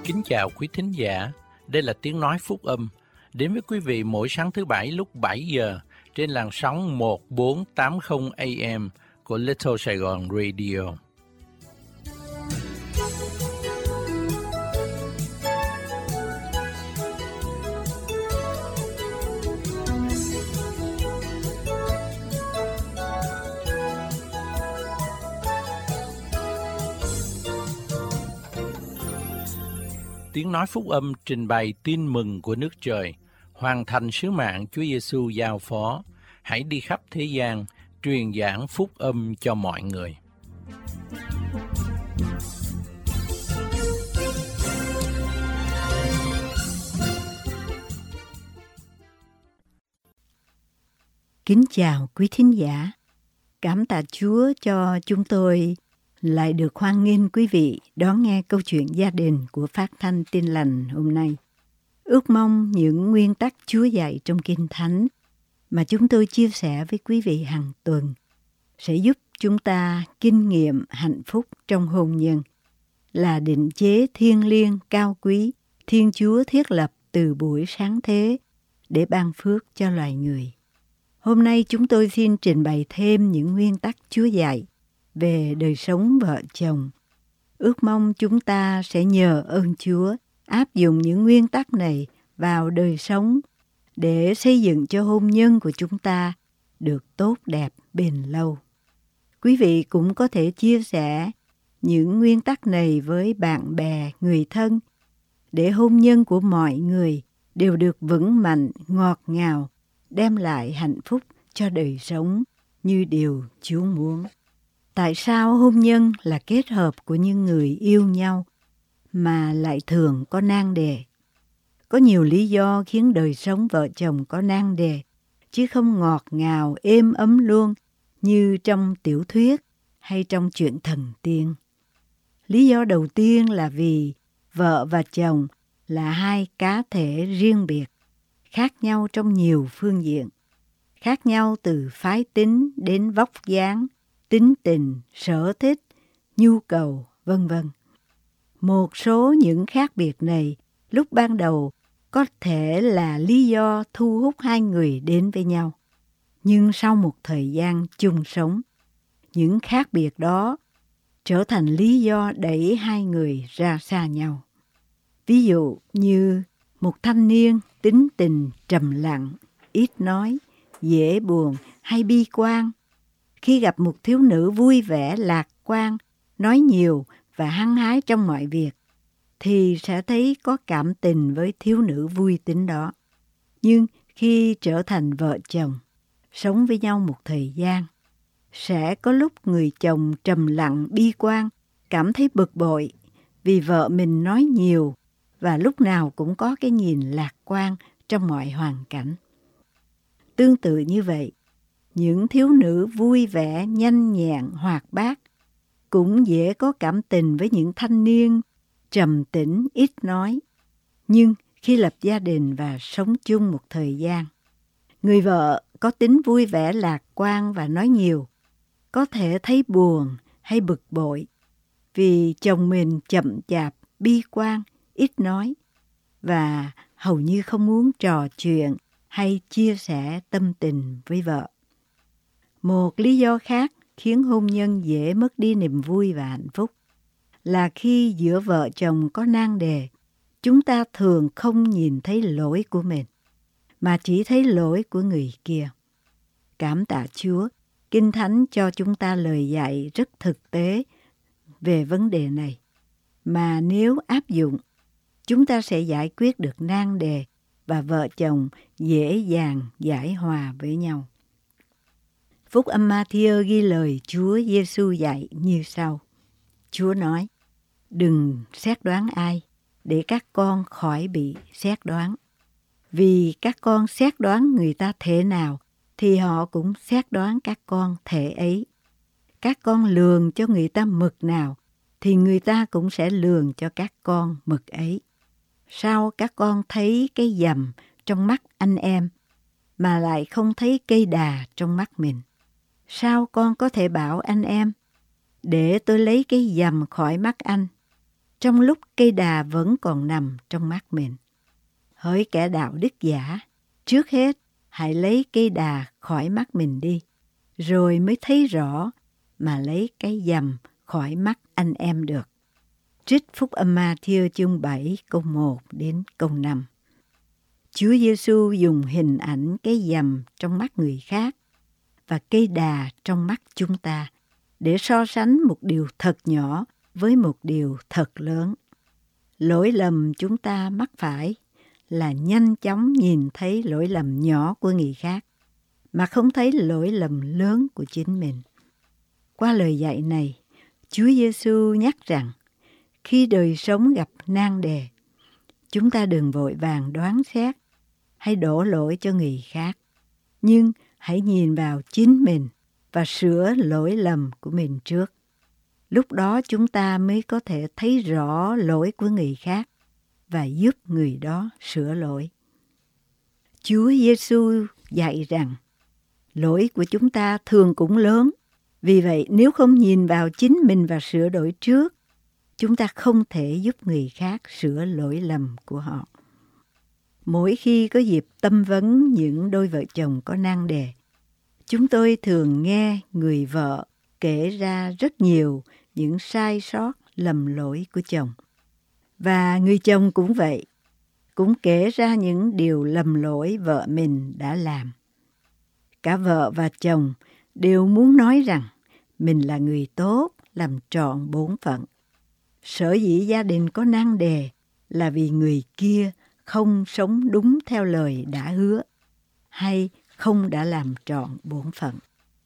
Kính chào quý thính giả, đây là tiếng nói phúc âm, đến với quý vị mỗi sáng thứ Bảy lúc 7 giờ trên làn sóng 1480 AM của Little Sài Gòn Radio. Tiếng nói phúc âm trình bày tin mừng của nước trời, hoàn thành sứ mạng Chúa Giêsu giao phó. Hãy đi khắp thế gian, truyền giảng phúc âm cho mọi người. Kính chào quý thính giả. Cảm tạ Chúa cho chúng tôi lại được hoan nghênh quý vị đón nghe câu chuyện gia đình của Phát thanh Tin Lành hôm nay. Ước mong những nguyên tắc Chúa dạy trong Kinh Thánh mà chúng tôi chia sẻ với quý vị hàng tuần sẽ giúp chúng ta kinh nghiệm hạnh phúc trong hôn nhân, là định chế thiêng liêng cao quý Thiên Chúa thiết lập từ buổi sáng thế để ban phước cho loài người. Hôm nay chúng tôi xin trình bày thêm những nguyên tắc Chúa dạy về đời sống vợ chồng. Ước mong chúng ta sẽ nhờ ơn Chúa áp dụng những nguyên tắc này vào đời sống để xây dựng cho hôn nhân của chúng ta được tốt đẹp bền lâu. Quý vị cũng có thể chia sẻ những nguyên tắc này với bạn bè, người thân để hôn nhân của mọi người đều được vững mạnh, ngọt ngào, đem lại hạnh phúc cho đời sống như điều Chúa muốn. Tại sao hôn nhân là kết hợp của những người yêu nhau mà lại thường có nan đề? Có nhiều lý do khiến đời sống vợ chồng có nan đề, chứ không ngọt ngào, êm ấm luôn như trong tiểu thuyết hay trong chuyện thần tiên. Lý do đầu tiên là vì vợ và chồng là hai cá thể riêng biệt, khác nhau trong nhiều phương diện, khác nhau từ phái tính đến vóc dáng, tính tình, sở thích, nhu cầu, vân vân. Một số những khác biệt này lúc ban đầu có thể là lý do thu hút hai người đến với nhau. Nhưng sau một thời gian chung sống, những khác biệt đó trở thành lý do đẩy hai người ra xa nhau. Ví dụ như một thanh niên tính tình trầm lặng, ít nói, dễ buồn hay bi quan, khi gặp một thiếu nữ vui vẻ, lạc quan, nói nhiều và hăng hái trong mọi việc, thì sẽ thấy có cảm tình với thiếu nữ vui tính đó. Nhưng khi trở thành vợ chồng, sống với nhau một thời gian, sẽ có lúc người chồng trầm lặng, bi quan, cảm thấy bực bội vì vợ mình nói nhiều và lúc nào cũng có cái nhìn lạc quan trong mọi hoàn cảnh. Tương tự như vậy, những thiếu nữ vui vẻ, nhanh nhẹn, hoạt bát cũng dễ có cảm tình với những thanh niên trầm tĩnh, ít nói. Nhưng khi lập gia đình và sống chung một thời gian, người vợ có tính vui vẻ, lạc quan và nói nhiều, có thể thấy buồn hay bực bội vì chồng mình chậm chạp, bi quan, ít nói và hầu như không muốn trò chuyện hay chia sẻ tâm tình với vợ. Một lý do khác khiến hôn nhân dễ mất đi niềm vui và hạnh phúc là khi giữa vợ chồng có nan đề, chúng ta thường không nhìn thấy lỗi của mình, mà chỉ thấy lỗi của người kia. Cảm tạ Chúa, Kinh Thánh cho chúng ta lời dạy rất thực tế về vấn đề này, mà nếu áp dụng, chúng ta sẽ giải quyết được nan đề và vợ chồng dễ dàng giải hòa với nhau. Phúc âm Ma-thi-ơ ghi lời Chúa Giêsu dạy như sau. Chúa nói, đừng xét đoán ai, để các con khỏi bị xét đoán. Vì các con xét đoán người ta thể nào, thì họ cũng xét đoán các con thể ấy. Các con lường cho người ta mực nào, thì người ta cũng sẽ lường cho các con mực ấy. Sao các con thấy cái dầm trong mắt anh em, mà lại không thấy cây đà trong mắt mình? Sao con có thể bảo anh em, để tôi lấy cái dầm khỏi mắt anh, trong lúc cây đà vẫn còn nằm trong mắt mình. Hỡi kẻ đạo đức giả, trước hết hãy lấy cây đà khỏi mắt mình đi, rồi mới thấy rõ mà lấy cái dầm khỏi mắt anh em được. Trích Phúc Âm Ma-thi-ơ chương 7 câu 1 đến câu 5. Chúa Giêsu dùng hình ảnh cái dầm trong mắt người khác và cây đà trong mắt chúng ta để so sánh một điều thật nhỏ với một điều thật lớn. Lỗi lầm chúng ta mắc phải là nhanh chóng nhìn thấy lỗi lầm nhỏ của người khác mà không thấy lỗi lầm lớn của chính mình. Qua lời dạy này, Chúa Giêsu nhắc rằng khi đời sống gặp nan đề, chúng ta đừng vội vàng đoán xét hay đổ lỗi cho người khác, nhưng hãy nhìn vào chính mình và sửa lỗi lầm của mình trước. Lúc đó chúng ta mới có thể thấy rõ lỗi của người khác và giúp người đó sửa lỗi. Chúa Giêsu dạy rằng lỗi của chúng ta thường cũng lớn. Vì vậy, nếu không nhìn vào chính mình và sửa đổi trước, chúng ta không thể giúp người khác sửa lỗi lầm của họ. Mỗi khi có dịp tâm vấn những đôi vợ chồng có nan đề, chúng tôi thường nghe người vợ kể ra rất nhiều những sai sót, lầm lỗi của chồng. Và người chồng cũng vậy, cũng kể ra những điều lầm lỗi vợ mình đã làm. Cả vợ và chồng đều muốn nói rằng mình là người tốt, làm trọn bổn phận. Sở dĩ gia đình có nan đề là vì người kia không sống đúng theo lời đã hứa hay không đã làm trọn bổn phận.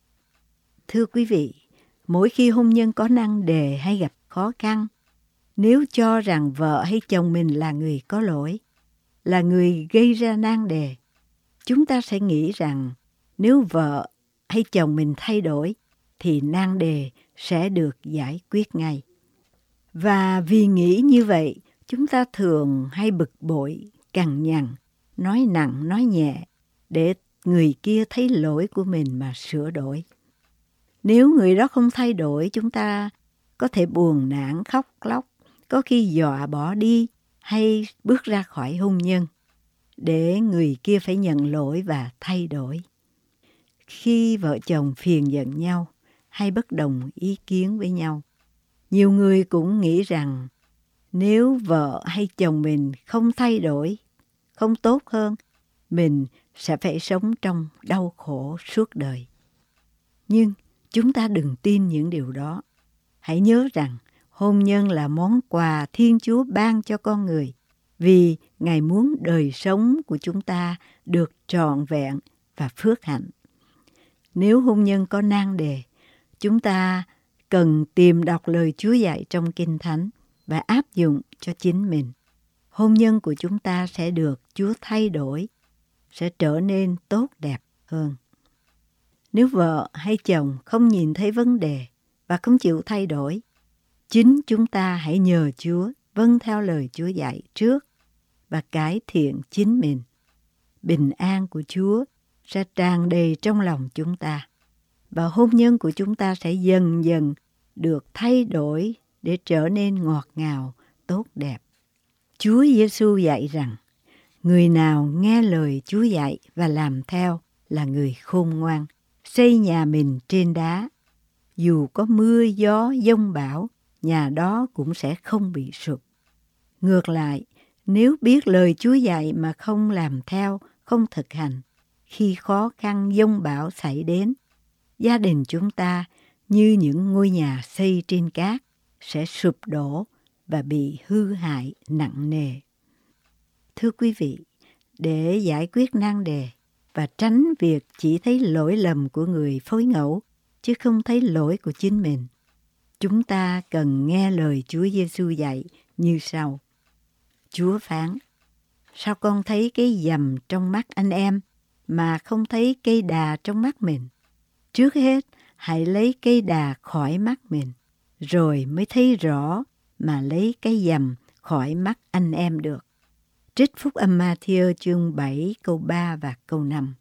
Thưa quý vị, mỗi khi hôn nhân có nan đề hay gặp khó khăn, nếu cho rằng vợ hay chồng mình là người có lỗi, là người gây ra nan đề, chúng ta sẽ nghĩ rằng nếu vợ hay chồng mình thay đổi thì nan đề sẽ được giải quyết ngay. Và vì nghĩ như vậy, chúng ta thường hay bực bội, cằn nhằn, nói nặng nói nhẹ để người kia thấy lỗi của mình mà sửa đổi. Nếu người đó không thay đổi, chúng ta có thể buồn nản khóc lóc, có khi dọa bỏ đi hay bước ra khỏi hôn nhân để người kia phải nhận lỗi và thay đổi. Khi vợ chồng phiền giận nhau hay bất đồng ý kiến với nhau, nhiều người cũng nghĩ rằng nếu vợ hay chồng mình không thay đổi, không tốt hơn, mình sẽ phải sống trong đau khổ suốt đời. Nhưng chúng ta đừng tin những điều đó. Hãy nhớ rằng hôn nhân là món quà Thiên Chúa ban cho con người, vì Ngài muốn đời sống của chúng ta được trọn vẹn và phước hạnh. Nếu hôn nhân có nan đề, chúng ta cần tìm đọc lời Chúa dạy trong Kinh Thánh và áp dụng cho chính mình. Hôn nhân của chúng ta sẽ được Chúa thay đổi, sẽ trở nên tốt đẹp hơn. Nếu vợ hay chồng không nhìn thấy vấn đề và không chịu thay đổi, chính chúng ta hãy nhờ Chúa vâng theo lời Chúa dạy trước và cải thiện chính mình. Bình an của Chúa sẽ tràn đầy trong lòng chúng ta và hôn nhân của chúng ta sẽ dần dần được thay đổi để trở nên ngọt ngào, tốt đẹp. Chúa Giêsu dạy rằng người nào nghe lời Chúa dạy và làm theo là người khôn ngoan, xây nhà mình trên đá. Dù có mưa gió giông bão, nhà đó cũng sẽ không bị sụp. Ngược lại, nếu biết lời Chúa dạy mà không làm theo, không thực hành, khi khó khăn giông bão xảy đến, gia đình chúng ta như những ngôi nhà xây trên cát sẽ sụp đổ và bị hư hại nặng nề. Thưa quý vị, để giải quyết nan đề và tránh việc chỉ thấy lỗi lầm của người phối ngẫu chứ không thấy lỗi của chính mình, chúng ta cần nghe lời Chúa Giêsu dạy như sau. Chúa phán: sao con thấy cái dầm trong mắt anh em mà không thấy cây đà trong mắt mình? Trước hết, hãy lấy cây đà khỏi mắt mình, rồi mới thấy rõ mà lấy cái dầm khỏi mắt anh em được. Trích Phúc Âm Ma-thi-ơ chương 7 câu 3 và câu 5.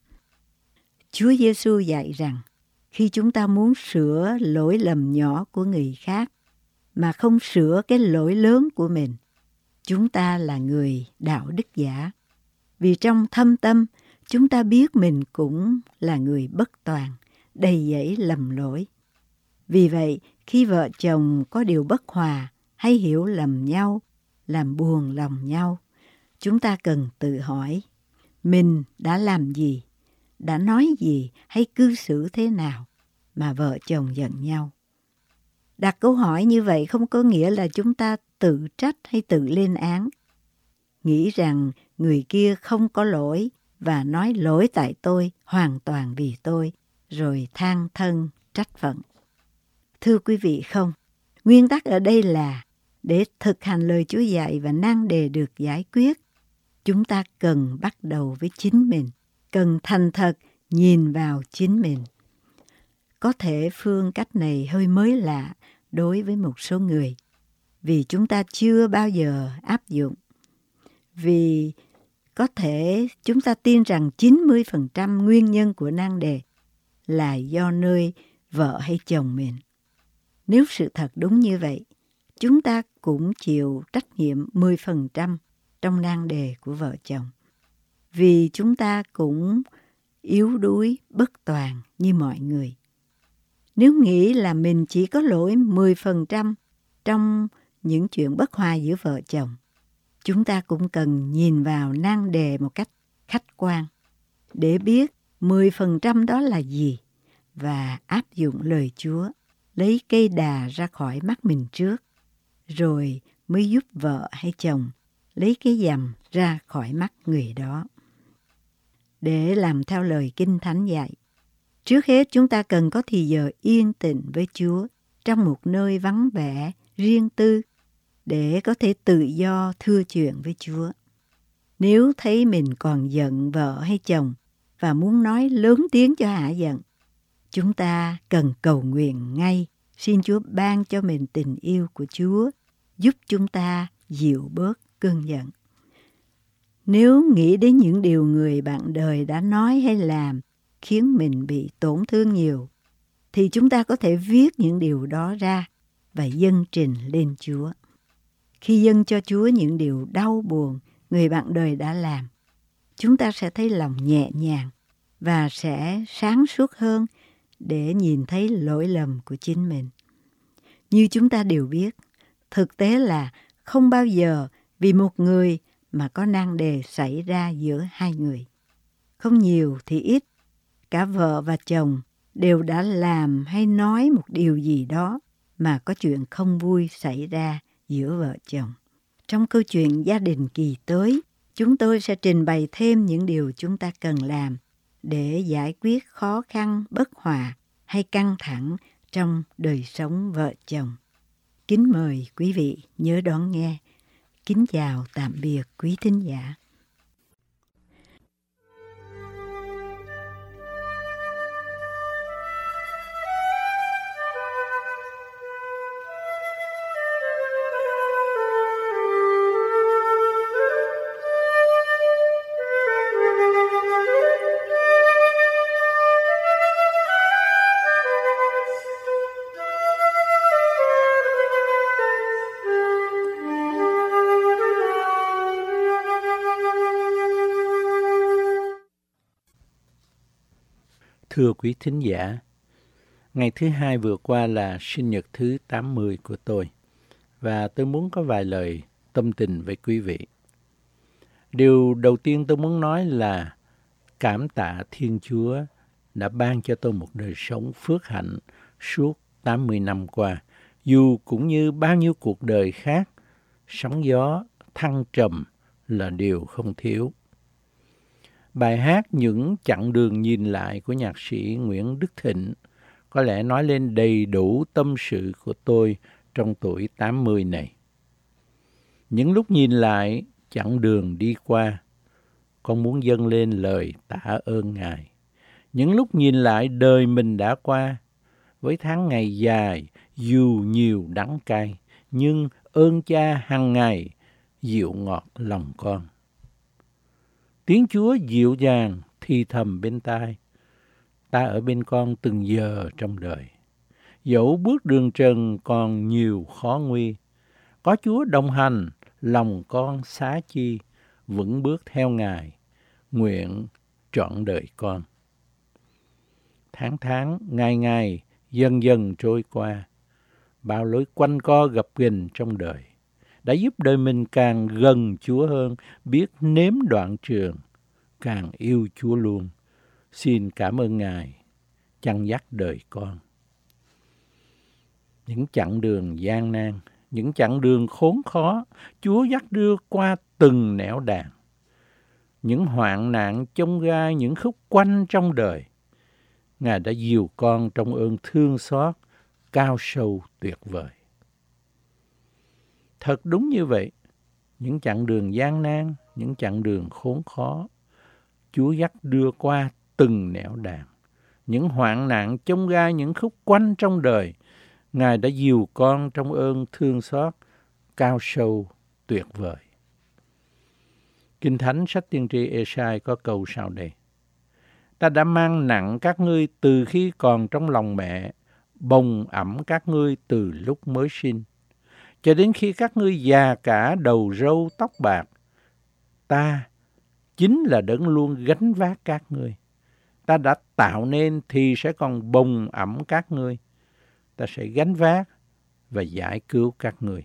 Chúa Giêsu dạy rằng khi chúng ta muốn sửa lỗi lầm nhỏ của người khác, mà không sửa cái lỗi lớn của mình, chúng ta là người đạo đức giả. Vì trong thâm tâm, chúng ta biết mình cũng là người bất toàn, đầy dẫy lầm lỗi. Vì vậy, khi vợ chồng có điều bất hòa hay hiểu lầm nhau, làm buồn lòng nhau, chúng ta cần tự hỏi, mình đã làm gì, đã nói gì hay cư xử thế nào mà vợ chồng giận nhau. Đặt câu hỏi như vậy không có nghĩa là chúng ta tự trách hay tự lên án, nghĩ rằng người kia không có lỗi và nói lỗi tại tôi, hoàn toàn vì tôi, rồi than thân trách phận. Thưa quý vị, không. Nguyên tắc ở đây là để thực hành lời Chúa dạy và nan đề được giải quyết, chúng ta cần bắt đầu với chính mình, cần thành thật nhìn vào chính mình. Có thể phương cách này hơi mới lạ đối với một số người, vì chúng ta chưa bao giờ áp dụng. Vì có thể chúng ta tin rằng 90% nguyên nhân của nan đề là do nơi vợ hay chồng mình. Nếu sự thật đúng như vậy, chúng ta cũng chịu trách nhiệm 10% trong nan đề của vợ chồng. Vì chúng ta cũng yếu đuối, bất toàn như mọi người. Nếu nghĩ là mình chỉ có lỗi 10% trong những chuyện bất hòa giữa vợ chồng, chúng ta cũng cần nhìn vào nan đề một cách khách quan để biết 10% đó là gì và áp dụng lời Chúa, lấy cây đà ra khỏi mắt mình trước, rồi mới giúp vợ hay chồng lấy cái dầm ra khỏi mắt người đó. Để làm theo lời Kinh Thánh dạy, trước hết chúng ta cần có thì giờ yên tĩnh với Chúa trong một nơi vắng vẻ, riêng tư, để có thể tự do thưa chuyện với Chúa. Nếu thấy mình còn giận vợ hay chồng và muốn nói lớn tiếng cho hả giận, chúng ta cần cầu nguyện ngay, xin Chúa ban cho mình tình yêu của Chúa, giúp chúng ta dịu bớt cơn giận. Nếu nghĩ đến những điều người bạn đời đã nói hay làm khiến mình bị tổn thương nhiều, thì chúng ta có thể viết những điều đó ra và dâng trình lên Chúa. Khi dâng cho Chúa những điều đau buồn người bạn đời đã làm, chúng ta sẽ thấy lòng nhẹ nhàng và sẽ sáng suốt hơn để nhìn thấy lỗi lầm của chính mình. Như chúng ta đều biết, thực tế là không bao giờ vì một người mà có nan đề xảy ra giữa hai người. Không nhiều thì ít, cả vợ và chồng đều đã làm hay nói một điều gì đó mà có chuyện không vui xảy ra giữa vợ chồng. Trong câu chuyện gia đình kỳ tới, chúng tôi sẽ trình bày thêm những điều chúng ta cần làm để giải quyết khó khăn, bất hòa hay căng thẳng trong đời sống vợ chồng. Kính mời quý vị nhớ đón nghe. Kính chào tạm biệt quý thính giả. Thưa quý thính giả, ngày thứ Hai vừa qua là sinh nhật thứ 80 của tôi, và tôi muốn có vài lời tâm tình với quý vị. Điều đầu tiên tôi muốn nói là cảm tạ Thiên Chúa đã ban cho tôi một đời sống phước hạnh suốt 80 năm qua, dù cũng như bao nhiêu cuộc đời khác, sóng gió, thăng trầm là điều không thiếu. Bài hát Những chặng đường nhìn lại của nhạc sĩ Nguyễn Đức Thịnh có lẽ nói lên đầy đủ tâm sự của tôi trong tuổi 80 này. Những lúc nhìn lại chặng đường đi qua, con muốn dâng lên lời tạ ơn Ngài. Những lúc nhìn lại đời mình đã qua, với tháng ngày dài dù nhiều đắng cay, nhưng ơn Cha hằng ngày dịu ngọt lòng con. Tiếng Chúa dịu dàng thì thầm bên tai, ta ở bên con từng giờ trong đời. Dẫu bước đường trần còn nhiều khó nguy, có Chúa đồng hành, lòng con xá chi, vững bước theo Ngài, nguyện trọn đời con. Tháng tháng, ngày ngày, dần dần trôi qua, bao lối quanh co gập ghềnh trong đời đã giúp đời mình càng gần Chúa hơn, biết nếm đoạn trường, càng yêu Chúa luôn. Xin cảm ơn Ngài chăn dắt đời con. Những chặng đường gian nan, những chặng đường khốn khó, Chúa dắt đưa qua từng nẻo đàn. Những hoạn nạn chông gai, những khúc quanh trong đời, Ngài đã dìu con trong ơn thương xót cao sâu tuyệt vời. Thật đúng như vậy, những chặng đường gian nan, những chặng đường khốn khó, Chúa dắt đưa qua từng nẻo đàn. Những hoạn nạn chông gai, những khúc quanh trong đời, Ngài đã dìu con trong ơn thương xót cao sâu tuyệt vời. Kinh Thánh sách tiên tri Ê-sai có câu sau đây: Ta đã mang nặng các ngươi từ khi còn trong lòng mẹ, bồng ẵm các ngươi từ lúc mới sinh, cho đến khi các ngươi già cả đầu râu tóc bạc. Ta chính là đấng luôn gánh vác các ngươi. Ta đã tạo nên thì sẽ còn bồng ẵm các ngươi. Ta sẽ gánh vác và giải cứu các ngươi.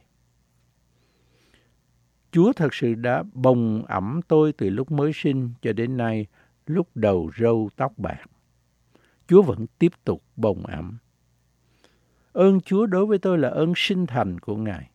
Chúa thật sự đã bồng ẵm tôi từ lúc mới sinh cho đến nay, lúc đầu râu tóc bạc. Chúa vẫn tiếp tục bồng ẵm. Ơn Chúa đối với tôi là ơn sinh thành của Ngài.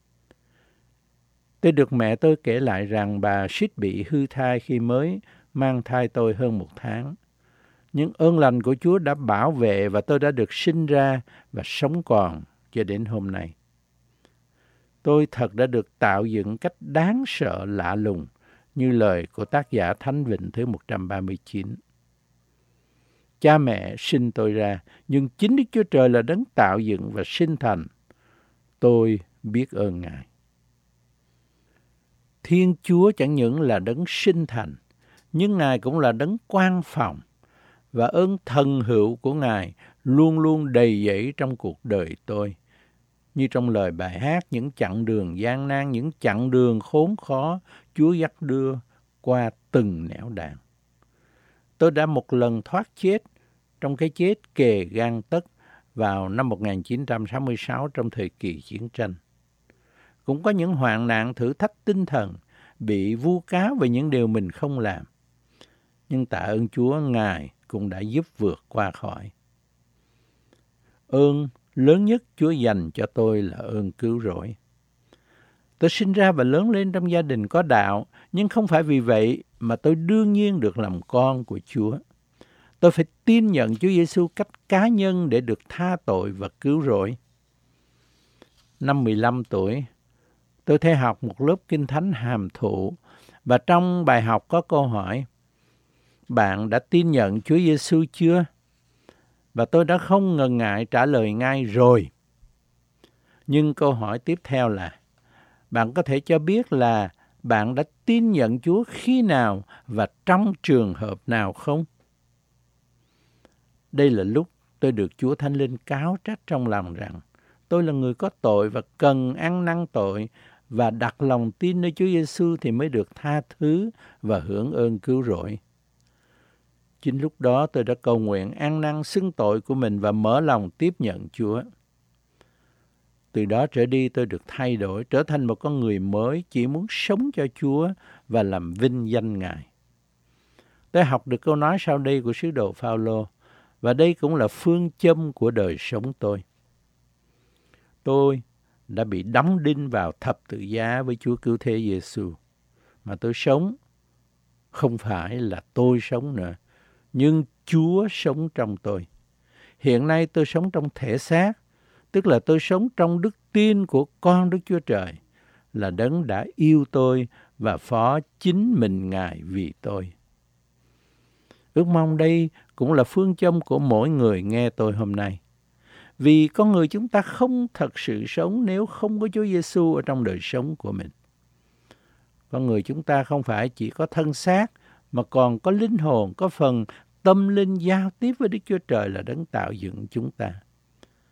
Tôi được mẹ tôi kể lại rằng bà suýt bị hư thai khi mới mang thai tôi hơn 1 tháng. Nhưng ơn lành của Chúa đã bảo vệ và tôi đã được sinh ra và sống còn cho đến hôm nay. Tôi thật đã được tạo dựng cách đáng sợ lạ lùng, như lời của tác giả Thánh Vịnh thứ 139. Cha mẹ sinh tôi ra, nhưng chính Đức Chúa Trời là đấng tạo dựng và sinh thành. Tôi biết ơn Ngài. Thiên Chúa chẳng những là đấng sinh thành, nhưng Ngài cũng là đấng quan phòng, và ơn thần hữu của Ngài luôn luôn đầy dẫy trong cuộc đời tôi. Như trong lời bài hát, những chặng đường gian nan, những chặng đường khốn khó, Chúa dắt đưa qua từng nẻo đàn. Tôi đã một lần thoát chết trong cái chết kề gang tấc vào năm 1966 trong thời kỳ chiến tranh. Cũng có những hoạn nạn thử thách tinh thần, bị vu cáo về những điều mình không làm. Nhưng tạ ơn Chúa, Ngài cũng đã giúp vượt qua khỏi. Ơn lớn nhất Chúa dành cho tôi là ơn cứu rỗi. Tôi sinh ra và lớn lên trong gia đình có đạo, nhưng không phải vì vậy mà tôi đương nhiên được làm con của Chúa. Tôi phải tin nhận Chúa Giêsu cách cá nhân để được tha tội và cứu rỗi. Năm 15 tuổi, tôi theo học một lớp Kinh Thánh hàm thụ, và trong bài học có câu hỏi: Bạn đã tin nhận Chúa Giêsu chưa? Và tôi đã không ngần ngại trả lời ngay rồi. Nhưng câu hỏi tiếp theo là: Bạn có thể cho biết là bạn đã tin nhận Chúa khi nào và trong trường hợp nào không? Đây là lúc tôi được Chúa Thánh Linh cáo trách trong lòng rằng tôi là người có tội và cần ăn năn tội, và đặt lòng tin nơi Chúa Giêsu thì mới được tha thứ và hưởng ơn cứu rỗi. Chính lúc đó tôi đã cầu nguyện ăn năn xưng tội của mình và mở lòng tiếp nhận Chúa. Từ đó trở đi tôi được thay đổi, trở thành một con người mới, chỉ muốn sống cho Chúa và làm vinh danh Ngài. Tôi học được câu nói sau đây của sứ đồ Phao-lô, và đây cũng là phương châm của đời sống tôi. Tôi đã bị đóng đinh vào thập tự giá với Chúa Cứu Thế Giêsu, mà tôi sống không phải là tôi sống nữa, nhưng Chúa sống trong tôi. Hiện nay tôi sống trong thể xác, tức là tôi sống trong đức tin của con Đức Chúa Trời, là đấng đã yêu tôi và phó chính mình Ngài vì tôi. Ước mong đây cũng là phương châm của mỗi người nghe tôi hôm nay. Vì con người chúng ta không thật sự sống nếu không có Chúa Giêsu ở trong đời sống của mình. Con người chúng ta không phải chỉ có thân xác, mà còn có linh hồn, có phần tâm linh giao tiếp với Đức Chúa Trời là đấng tạo dựng chúng ta.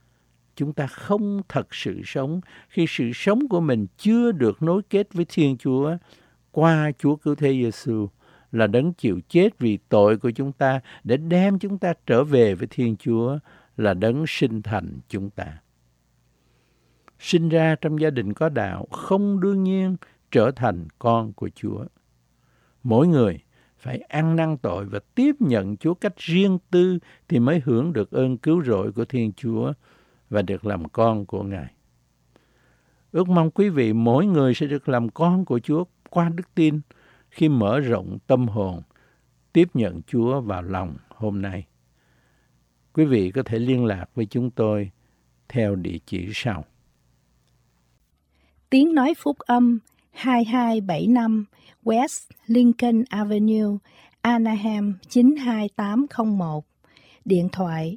chúng ta không thật sự sống khi sự sống của mình chưa được nối kết với Thiên Chúa qua Chúa Cứu Thế Giêsu là đấng chịu chết vì tội của chúng ta để đem chúng ta trở về với Thiên Chúa, là đấng sinh thành chúng ta. Sinh ra trong gia đình có đạo không đương nhiên trở thành con của Chúa. Mỗi người phải ăn năn tội và tiếp nhận Chúa cách riêng tư thì mới hưởng được ơn cứu rỗi của Thiên Chúa và được làm con của Ngài. Ước mong quý vị mỗi người sẽ được làm con của Chúa qua đức tin khi mở rộng tâm hồn, tiếp nhận Chúa vào lòng hôm nay. Quý vị có thể liên lạc với chúng tôi theo địa chỉ sau. Tiếng nói phúc âm 2275 West Lincoln Avenue, Anaheim 92801. Điện thoại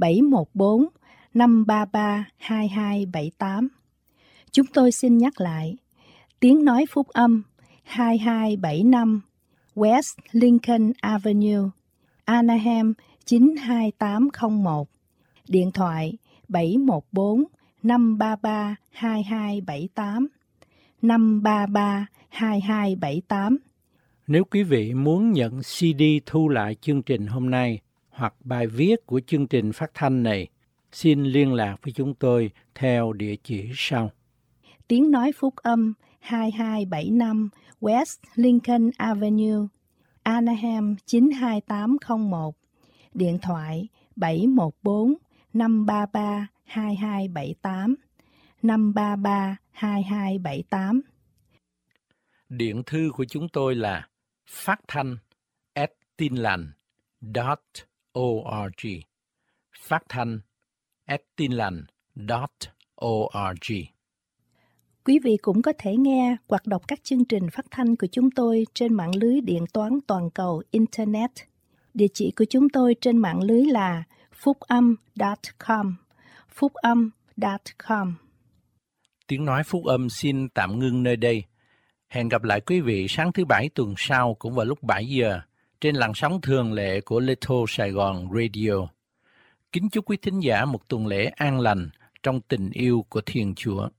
714-533-2278. Chúng tôi xin nhắc lại. Tiếng nói phúc âm 2275 West Lincoln Avenue, Anaheim 92801. Điện thoại 714-533-2278. 533-2278. Nếu quý vị muốn nhận CD thu lại chương trình hôm nay hoặc bài viết của chương trình phát thanh này, xin liên lạc với chúng tôi theo địa chỉ sau. Tiếng nói phúc âm 2275 West Lincoln Avenue, Anaheim 92801. Điện thoại 714-533-2278. 533-2278. Điện thư của chúng tôi là phát thanh@tinlành.org. Phát thanh@tinlành.org. Quý vị cũng có thể nghe hoặc đọc các chương trình phát thanh của chúng tôi trên mạng lưới điện toán toàn cầu Internet. Địa chỉ của chúng tôi trên mạng lưới là phúc-âm.com. phúc-âm.com. Tiếng nói phúc âm xin tạm ngưng nơi đây. Hẹn gặp lại quý vị sáng thứ Bảy tuần sau cũng vào lúc 7 giờ trên làn sóng thường lệ của Little Sài Gòn Radio. Kính chúc quý thính giả một tuần lễ an lành trong tình yêu của Thiên Chúa.